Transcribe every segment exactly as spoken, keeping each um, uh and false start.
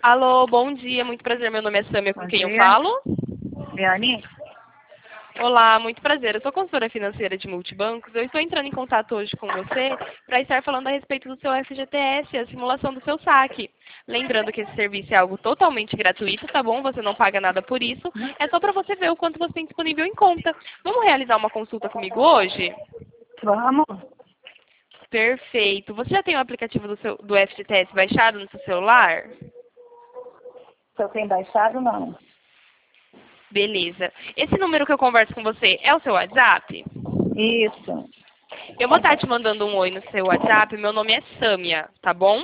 Alô, bom dia, muito prazer. Meu nome é Sâmia, com Bom quem dia. eu falo? Liane? Olá, muito prazer. Eu sou consultora financeira de multibancos. Eu estou entrando em contato hoje com você para estar falando a respeito do seu F G T S, a simulação do seu saque. Lembrando que esse serviço é algo totalmente gratuito, tá bom? Você não paga nada por isso. É só para você ver o quanto você tem disponível em conta. Vamos realizar uma consulta comigo hoje? Vamos? Perfeito. Você já tem o aplicativo do, seu, do F G T S baixado no seu celular? Se eu tenho baixado, não. Beleza. Esse número que eu converso com você é o seu WhatsApp? Isso. Eu vou estar te mandando um oi no seu WhatsApp. Meu nome é Sâmia, tá bom?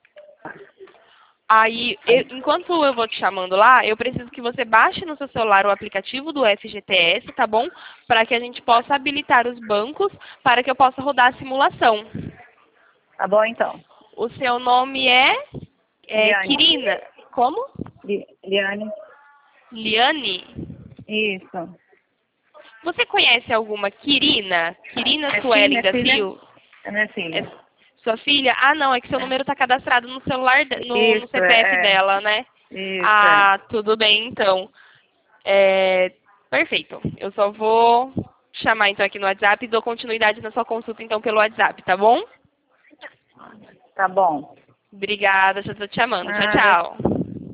Aí, eu- enquanto eu vou te chamando lá, eu preciso que você baixe no seu celular o aplicativo do F G T S, tá bom? Para que a gente possa habilitar os bancos para que eu possa rodar a simulação. Tá bom, então. O seu nome é, é Liane. Kirina. Como? Li- Liane? Liane? Isso. Você conhece alguma Kirina? Kirina É filha, Suelen minha da filha? Sil? É minha É filha. sua filha? Ah, não, é que seu número está cadastrado no celular, de- no, no Isso, C P F é. é. dela, né? Isso, é. Ah, tudo bem, então. É, perfeito. Eu só vou chamar então aqui no WhatsApp e dou continuidade na sua consulta então pelo WhatsApp, tá bom? Tá bom. Obrigada, já estou te chamando. Tchau, Nada. tchau.